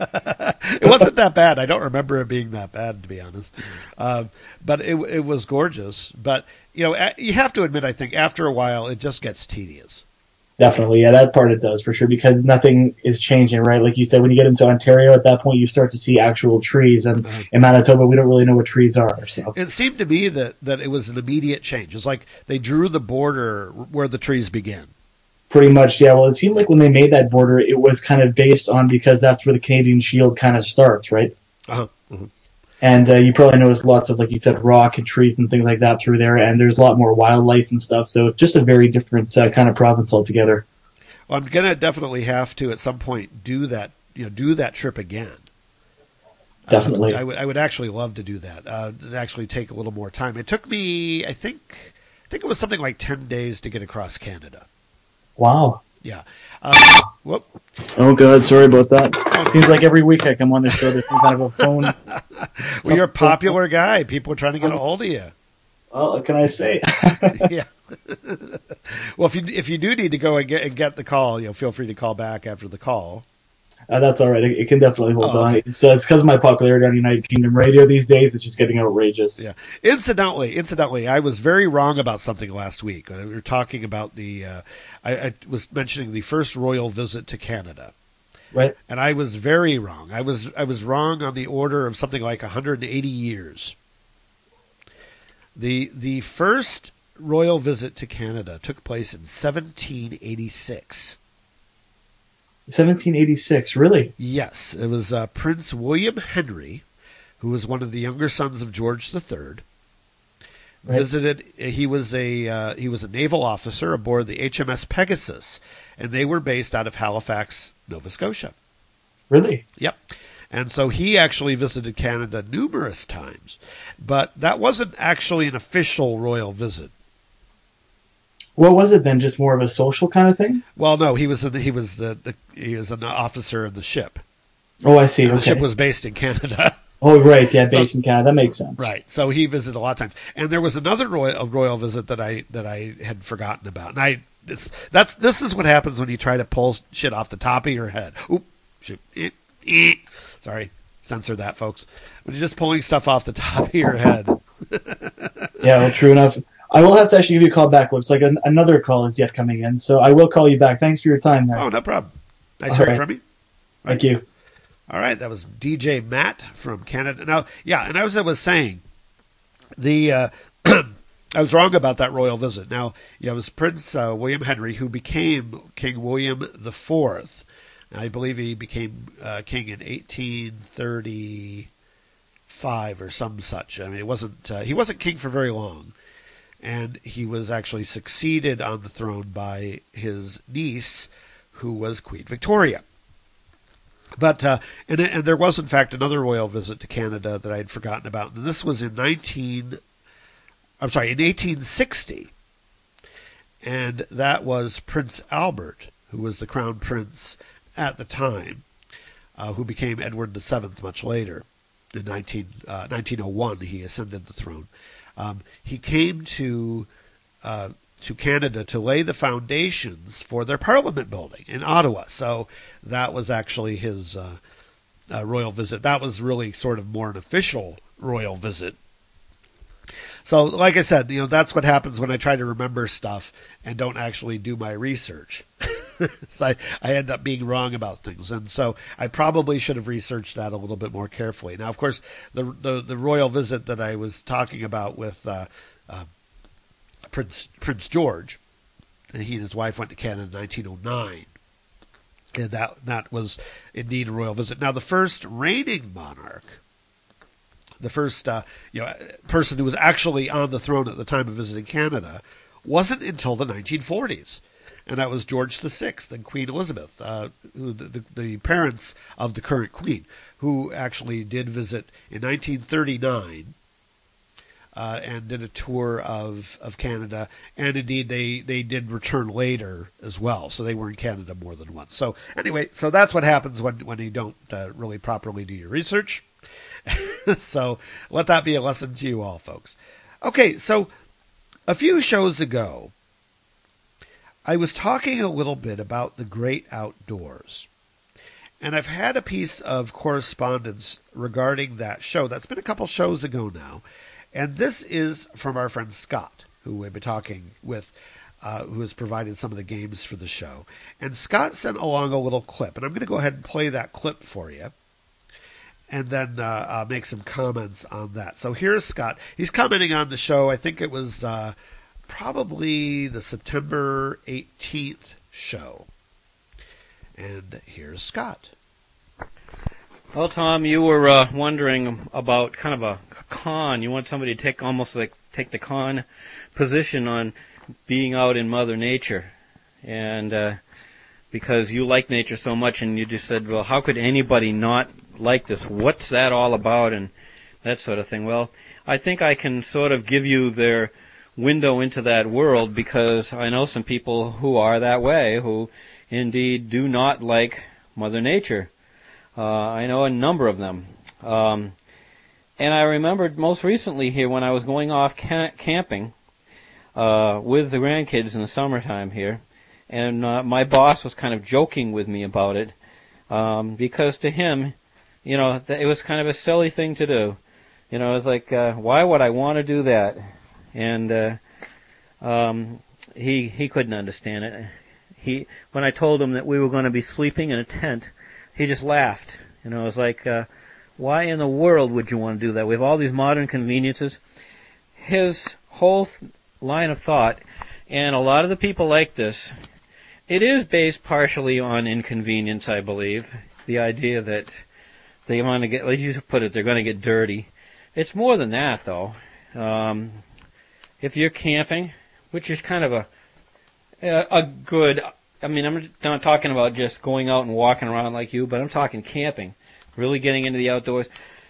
It wasn't that bad. I don't remember it being that bad, to be honest. Um, but it it was gorgeous. But you know, you have to admit, I think after a while it just gets tedious. Definitely, yeah, that part it does for sure, because nothing is changing, right? Like you said, when you get into Ontario, at that point you start to see actual trees, and uh-huh. in Manitoba we don't really know what trees are. So it seemed to me that, that it was an immediate change. It's like they drew the border where the trees begin. Pretty much, yeah. Well, it seemed like when they made that border, it was kind of based on, because that's where the Canadian Shield kind of starts, right? Uh-huh. Uh-huh. And uh, you probably noticed lots of, like you said, rock and trees and things like that through there, and there's a lot more wildlife and stuff, so it's just a very different uh, kind of province altogether. Well, I'm gonna definitely have to at some point do that. You know, do that trip again. Definitely, um, I would. I would actually love to do that. Uh, to actually take a little more time. It took me, I think, I think it was something like ten days to get across Canada. Wow. Yeah. Uh, whoop. Oh, God. Sorry about that. Seems like every week I come on the show, there's some kind of a phone. Well, you're a popular guy. People are trying to get a hold of you. Well, what can I say? Yeah. Well, if you if you do need to go and get and get the call, you know, feel free to call back after the call. Uh, that's all right. It, it can definitely hold oh, on. Okay. It's uh, it's because of my popularity on United Kingdom radio these days. It's just getting outrageous. Yeah. Incidentally, incidentally, I was very wrong about something last week. We were talking about the. Uh, I, I was mentioning the first royal visit to Canada. Right. And I was very wrong. I was I was wrong on the order of something like one hundred eighty years. The the first royal visit to Canada took place in seventeen eighty-six. seventeen eighty-six, really? Yes, it was uh, Prince William Henry, who was one of the younger sons of George the Third. Right. Visited. He was a uh, he was a naval officer aboard the H M S Pegasus, and they were based out of Halifax, Nova Scotia. Really? Yep. And so he actually visited Canada numerous times, but that wasn't actually an official royal visit. What was it then? Just more of a social kind of thing? Well, no, he was in the, he was the, the he was an officer in the ship. Oh, I see. And okay. The ship was based in Canada. Oh, right, yeah, based so, in Canada. That makes sense. Right. So he visited a lot of times, and there was another royal royal visit that I that I had forgotten about. And I this that's this is what happens when you try to pull shit off the top of your head. Oop, shoot. Eh, eh. Sorry, censor that, folks. When you're just pulling stuff off the top of your head. Yeah, well, true enough. I will have to actually give you a call back. Looks like an, another call is yet coming in, so I will call you back. Thanks for your time there. Oh, no problem. Nice All hearing right. from you. Thank you. All right, that was D J Matt from Canada. Now, yeah, and as I was saying, the uh, I was wrong about that royal visit. Now, yeah, it was Prince uh, William Henry who became King William the Fourth. I believe he became uh, king in eighteen thirty-five or some such. I mean, it wasn't uh, he wasn't king for very long, and he was actually succeeded on the throne by his niece, who was Queen Victoria. But uh, and, and there was in fact another royal visit to Canada that I had forgotten about, and this was in nineteen. I'm sorry, in eighteen sixty, and that was Prince Albert, who was the crown prince at the time, uh, who became Edward the Seventh much later. In nineteen, uh, nineteen oh one, he ascended the throne. Um, he came to uh, to Canada to lay the foundations for their Parliament building in Ottawa. So that was actually his uh, uh, royal visit. That was really sort of more an official royal visit. So, like I said, you know, that's what happens when I try to remember stuff and don't actually do my research. So I, I end up being wrong about things. And so I probably should have researched that a little bit more carefully. Now, of course, the the, the royal visit that I was talking about with uh, uh, Prince Prince George, and he and his wife went to Canada in nineteen oh nine. And that, that was indeed a royal visit. Now, the first reigning monarch the first uh, you know person who was actually on the throne at the time of visiting Canada, wasn't until the nineteen forties. And that was George the Sixth and Queen Elizabeth, uh, who the, the, the parents of the current queen, who actually did visit in nineteen thirty-nine uh, and did a tour of, of Canada. And indeed, they, they did return later as well. So they were in Canada more than once. So anyway, so that's what happens when, when you don't uh, really properly do your research. So let that be a lesson to you all, folks. Okay, so a few shows ago, I was talking a little bit about the great outdoors, and I've had a piece of correspondence regarding that show. That's been a couple shows ago now, and this is from our friend Scott, who we've been talking with, uh, who has provided some of the games for the show. And Scott sent along a little clip, and I'm going to go ahead and play that clip for you, and then uh, uh, make some comments on that. So here's Scott. He's commenting on the show. I think it was Uh, probably the September eighteenth show. And here's Scott. Well, Tom, you were uh, wondering about kind of a con. You want somebody to take almost like take the con position on being out in Mother Nature. And uh, because you like nature so much, and you just said, well, how could anybody not like this? What's that all about? And that sort of thing. Well, I think I can sort of give you their window into that world, because I know some people who are that way, who indeed do not like Mother Nature. Uh, I know a number of them. Um, and I remembered most recently here when I was going off ca- camping uh, with the grandkids in the summertime here, and uh, my boss was kind of joking with me about it, um, because to him, you know, th- it was kind of a silly thing to do. You know, it was like, uh, why would I want to do that? And uh, um, he he couldn't understand it. He when I told him that we were going to be sleeping in a tent, he just laughed. You know, it was like, uh, why in the world would you want to do that? We have all these modern conveniences. His whole th- line of thought, and a lot of the people like this, it is based partially on inconvenience, I believe. The idea that they want to get, like you put it, they're going to get dirty. It's more than that, though. Um, If you're camping, which is kind of a a good, I mean, I'm not talking about just going out and walking around like you, but I'm talking camping, really getting into the outdoors.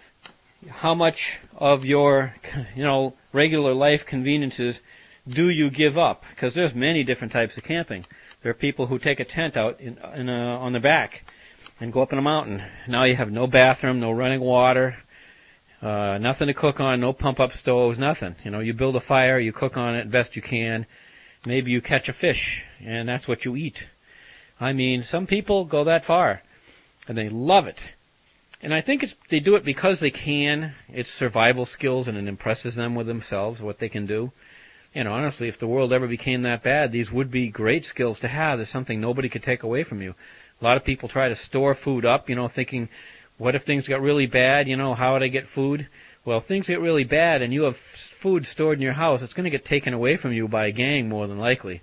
How much of your, you know, regular life conveniences do you give up? Because there's many different types of camping. There are people who take a tent out in, in a, on the back and go up in a mountain. Now you have no bathroom, no running water. Uh, nothing to cook on, no pump-up stoves, nothing. You know, you build a fire, you cook on it best you can. Maybe you catch a fish, and that's what you eat. I mean, some people go that far, and they love it. And I think it's, they do it because they can. It's survival skills, and it impresses them with themselves, what they can do. You know, honestly, if the world ever became that bad, these would be great skills to have. There's something nobody could take away from you. A lot of people try to store food up, you know, thinking, what if things got really bad? You know, how would I get food? Well, if things get really bad and you have food stored in your house, it's going to get taken away from you by a gang more than likely.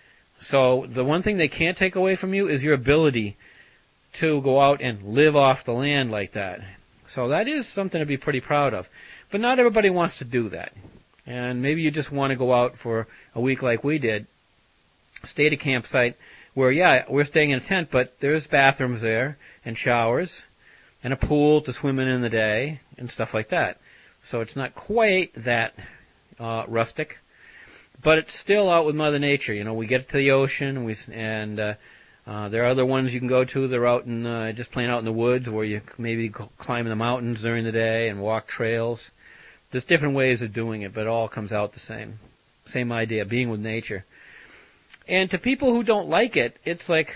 So the one thing they can't take away from you is your ability to go out and live off the land like that. So that is something to be pretty proud of. But not everybody wants to do that. And maybe you just want to go out for a week like we did, stay at a campsite where, yeah, we're staying in a tent, but there's bathrooms there and showers and a pool to swim in in the day, and stuff like that. So it's not quite that uh, rustic, but it's still out with Mother Nature. You know, we get to the ocean, we, and uh, uh, there are other ones you can go to. They're out in uh, just plain out in the woods, where you maybe climb the mountains during the day and walk trails. There's different ways of doing it, but it all comes out the same. Same idea, being with nature. And to people who don't like it, it's like,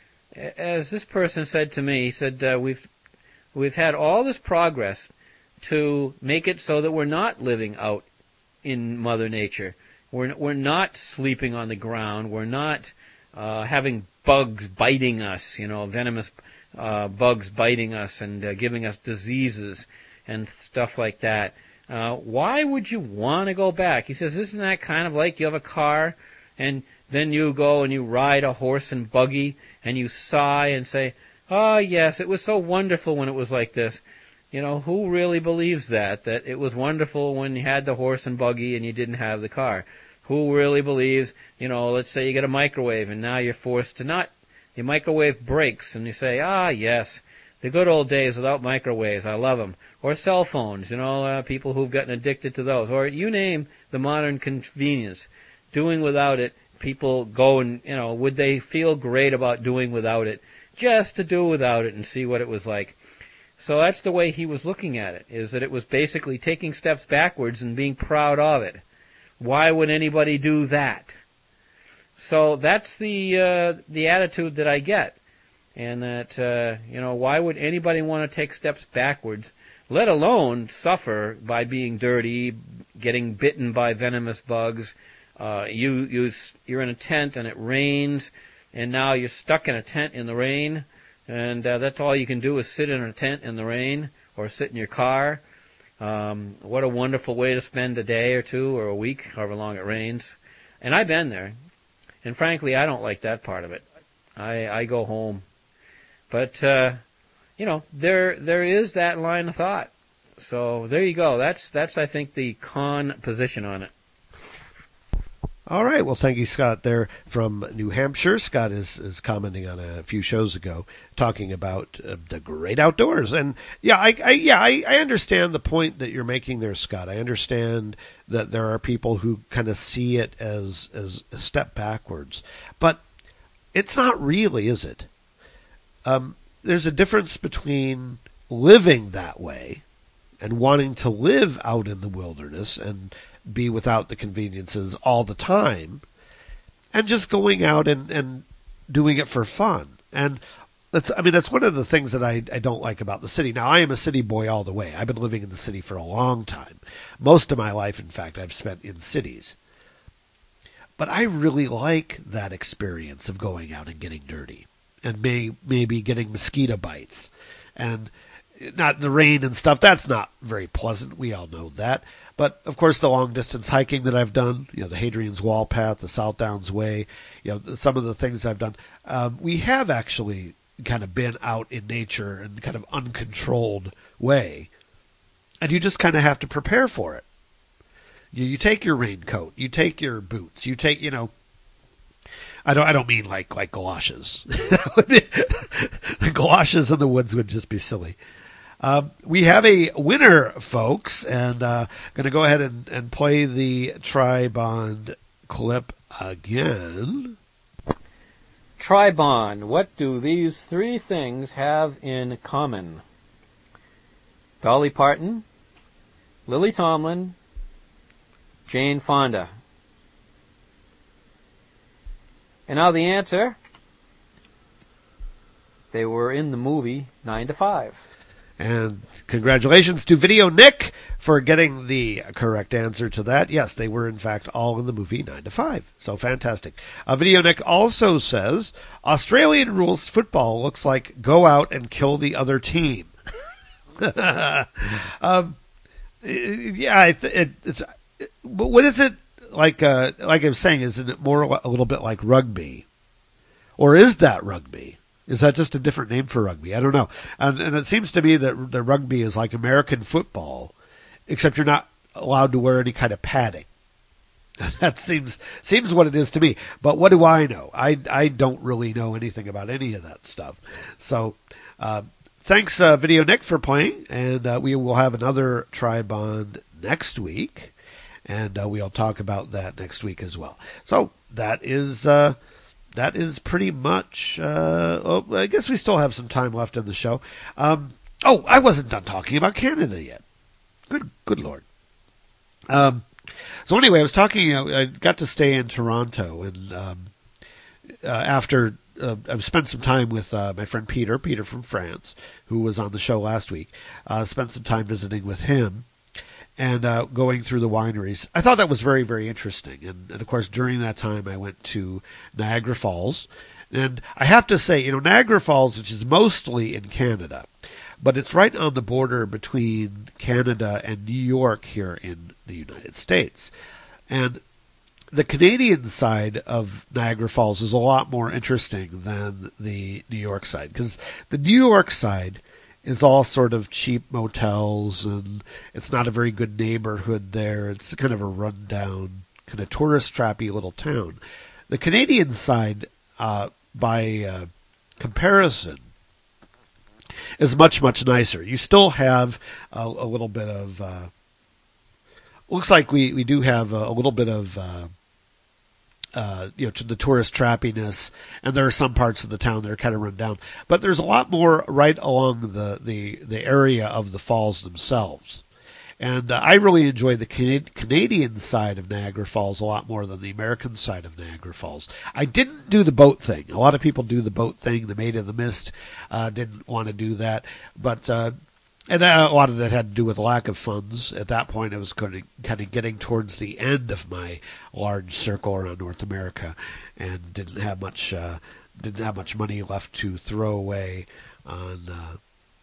as this person said to me, he said, uh, we've We've had all this progress to make it so that we're not living out in Mother Nature. We're we're not sleeping on the ground. We're not uh, having bugs biting us, you know, venomous uh, bugs biting us and uh, giving us diseases and stuff like that. Uh, why would you want to go back? He says, isn't that kind of like you have a car and then you go and you ride a horse and buggy and you sigh and say, oh, yes, it was so wonderful when it was like this. You know, who really believes that, that it was wonderful when you had the horse and buggy and you didn't have the car? Who really believes, you know, let's say you get a microwave and now you're forced to not, your microwave breaks and you say, ah, yes, the good old days without microwaves, I love them. Or cell phones, you know, uh, people who've gotten addicted to those. Or you name the modern convenience. Doing without it, people go and, you know, would they feel great about doing without it? Just to do without it and see what it was like. So that's the way he was looking at it, is that it was basically taking steps backwards and being proud of it. Why would anybody do that? So that's the uh, the attitude that I get. And that, uh, you know, why would anybody want to take steps backwards, let alone suffer by being dirty, getting bitten by venomous bugs? Uh, you, you, you're in a tent and it rains, and now you're stuck in a tent in the rain, and uh, that's all you can do is sit in a tent in the rain or sit in your car. Um, what a wonderful way to spend a day or two or a week, however long it rains. And I've been there. And frankly, I don't like that part of it. I, I go home. But, uh, you know, there there is that line of thought. So there you go. That's, that's I think, the con position on it. All right. Well, thank you, Scott, there from New Hampshire. Scott is, is commenting on a few shows ago, talking about uh, the great outdoors. And, yeah, I, I yeah, I, I understand the point that you're making there, Scott. I understand that there are people who kind of see it as, as a step backwards. But it's not really, is it? Um, there's a difference between living that way and wanting to live out in the wilderness and be without the conveniences all the time, and just going out and, and doing it for fun. And that's, I mean, that's one of the things that I, I don't like about the city. Now, I am a city boy all the way. I've been living in the city for a long time. Most of my life, in fact, I've spent in cities. But I really like that experience of going out and getting dirty, and may, maybe getting mosquito bites, and not the rain and stuff. That's not very pleasant. We all know that. But, of course, the long-distance hiking that I've done, you know, the Hadrian's Wall Path, the South Downs Way, you know, some of the things I've done, um, we have actually kind of been out in nature in kind of uncontrolled way. And you just kind of have to prepare for it. You, you take your raincoat, you take your boots, you take, you know, I don't I don't mean like, like galoshes. The galoshes in the woods would just be silly. Um, we have a winner, folks, and uh, going to go ahead and, and play the Tri-Bond clip again. Tri-Bond, what do these three things have in common? Dolly Parton, Lily Tomlin, Jane Fonda. And now the answer, they were in the movie nine to five. And congratulations to Video Nick for getting the correct answer to that. Yes, they were in fact all in the movie nine to five. So fantastic. Uh, Video Nick also says, Australian rules football looks like go out and kill the other team. um, yeah, it, it, it's, it, but what is it like? Uh, like I was saying, isn't it more a little bit like rugby, or is that rugby? Is that just a different name for rugby? I don't know. And, and it seems to me that the rugby is like American football, except you're not allowed to wear any kind of padding. That seems seems what it is to me. But what do I know? I, I don't really know anything about any of that stuff. So uh, thanks, uh, Video Nick, for playing. And uh, we will have another Tri-Bond next week. And uh, we'll talk about that next week as well. So that is... Uh, That is pretty much, uh, oh, I guess we still have some time left in the show. Um, oh, I wasn't done talking about Canada yet. Good, good Lord. Um, so anyway, I was talking, you know, I got to stay in Toronto, and um, uh, after uh, I've spent some time with uh, my friend Peter, Peter from France, who was on the show last week, uh, spent some time visiting with him. And uh, going through the wineries. I thought that was very, very interesting. And, and, of course, during that time, I went to Niagara Falls. And I have to say, you know, Niagara Falls, which is mostly in Canada, but it's right on the border between Canada and New York here in the United States. And the Canadian side of Niagara Falls is a lot more interesting than the New York side. Because the New York side is all sort of cheap motels, and it's not a very good neighborhood there. It's kind of a rundown, kind of tourist trappy little town. The Canadian side, uh, by uh, comparison, is much, much nicer. You still have a, a little bit of, uh, looks like we, we do have a, a little bit of, uh, uh, you know, to the tourist trappiness, and there are some parts of the town that are kind of run down. But there's a lot more right along the, the, the area of the falls themselves. And uh, I really enjoy the Can- Canadian side of Niagara Falls a lot more than the American side of Niagara Falls. I didn't do the boat thing. A lot of people do the boat thing. The Maid of the Mist uh, didn't want to do that. But uh, and a lot of that had to do with lack of funds. At that point, I was kind of, kind of getting towards the end of my large circle around North America, and didn't have much uh, didn't have much money left to throw away on. Uh,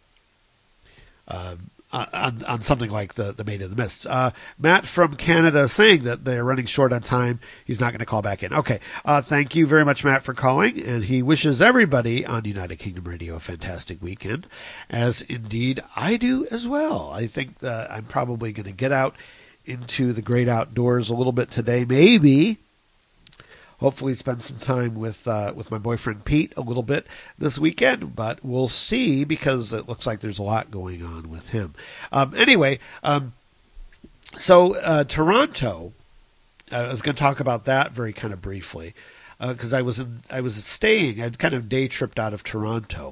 uh, On, on something like the, the Maid of the Mist. Uh, Matt from Canada saying that they're running short on time. He's not going to call back in. Okay. Uh, thank you very much, Matt, for calling. And he wishes everybody on United Kingdom Radio a fantastic weekend, as indeed I do as well. I think that I'm probably going to get out into the great outdoors a little bit today, maybe. Hopefully spend some time with uh, with my boyfriend Pete a little bit this weekend, but we'll see, because it looks like there's a lot going on with him. Um, anyway, um, so uh, Toronto, uh, I was going to talk about that very kind of briefly, because uh, I was in, I was staying, I'd kind of day tripped out of Toronto.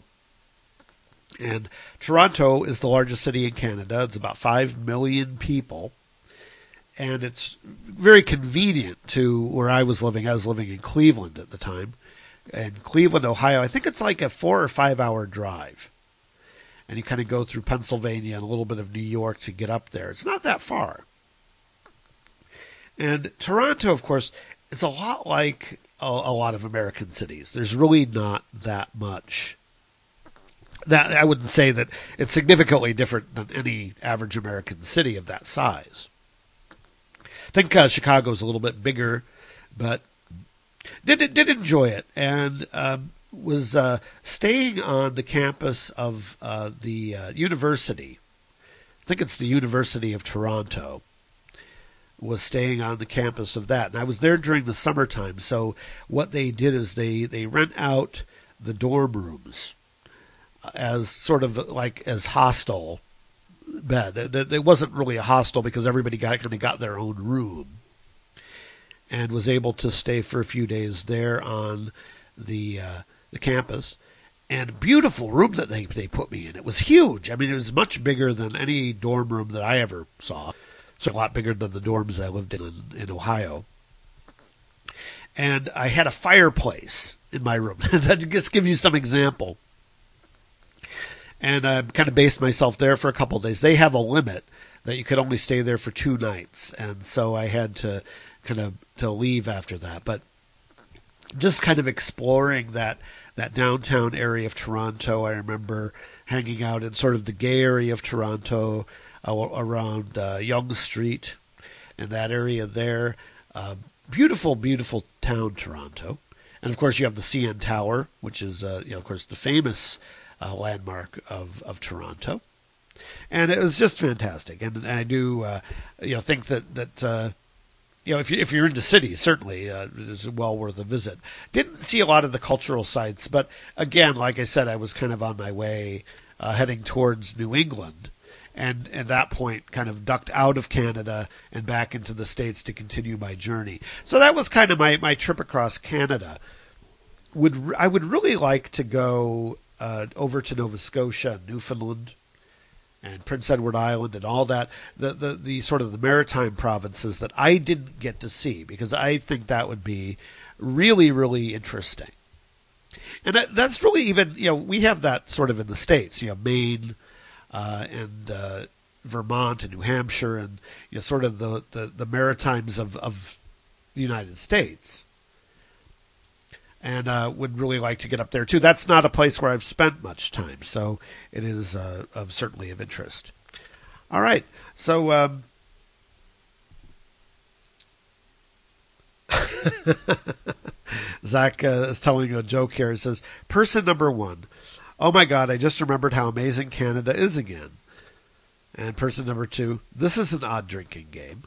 And Toronto is the largest city in Canada. It's about five million people. And it's very convenient to where I was living. I was living in Cleveland at the time. And Cleveland, Ohio, I think it's like a four or five hour drive. And you kind of go through Pennsylvania and a little bit of New York to get up there. It's not that far. And Toronto, of course, is a lot like a, a lot of American cities. There's really not that much. That I wouldn't say that it's significantly different than any average American city of that size. I think uh, Chicago's a little bit bigger, but did did enjoy it, and um, was uh, staying on the campus of uh, the uh, university. I think it's the University of Toronto. Was staying on the campus of that, and I was there during the summertime. So what they did is they they rent out the dorm rooms as sort of like as hostel bed. It wasn't really a hostel because everybody got kind of got their own room, and was able to stay for a few days there on the uh, the campus. And beautiful room that they they put me in. It was huge. I mean, it was much bigger than any dorm room that I ever saw. It's a lot bigger than the dorms I lived in in, in Ohio. And I had a fireplace in my room. That just gives you some example. And I kind of based myself there for a couple of days. They have a limit that you could only stay there for two nights. And so I had to kind of to leave after that. But just kind of exploring that, that downtown area of Toronto. I remember hanging out in sort of the gay area of Toronto, uh, around uh, Yonge Street and that area there. Uh, beautiful, beautiful town, Toronto. And, of course, you have the C N Tower, which is, uh, you know, of course, the famous Uh, landmark of, of Toronto, and it was just fantastic. And, and I do, uh, you know, think that that uh, you know, if you if you're into cities, certainly uh, it's well worth a visit. Didn't see a lot of the cultural sites, but again, like I said, I was kind of on my way uh, heading towards New England, and at that point, kind of ducked out of Canada and back into the States to continue my journey. So that was kind of my my trip across Canada. Would I would really like to go Uh, over to Nova Scotia, Newfoundland, and Prince Edward Island, and all that, the, the the sort of the maritime provinces that I didn't get to see, because I think that would be really, really interesting. And that, that's really even, you know, we have that sort of in the States, you know, Maine uh, and uh, Vermont and New Hampshire, and you know, sort of the, the, the maritimes of, of the United States. And uh, would really like to get up there, too. That's not a place where I've spent much time, so it is uh, of certainly of interest. All right, so um, Zach uh, is telling a joke here. It says, person number one, oh my God, I just remembered how amazing Canada is again. And person number two, this is an odd drinking game.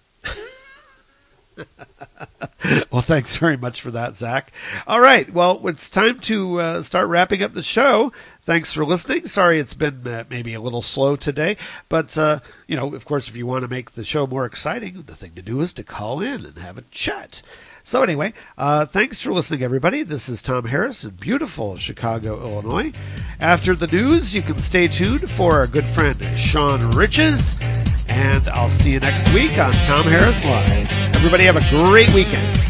Well, thanks very much for that, Zach. All right, well, it's time to uh, start wrapping up the show. Thanks for listening. Sorry it's been uh, maybe a little slow today, but, uh, you know, of course, if you want to make the show more exciting, the thing to do is to call in and have a chat. So anyway, uh, thanks for listening, everybody. This is Tom Harris in beautiful Chicago, Illinois. After the news, you can stay tuned for our good friend Sean Riches, and I'll see you next week on Tom Harris Live. Everybody have a great weekend.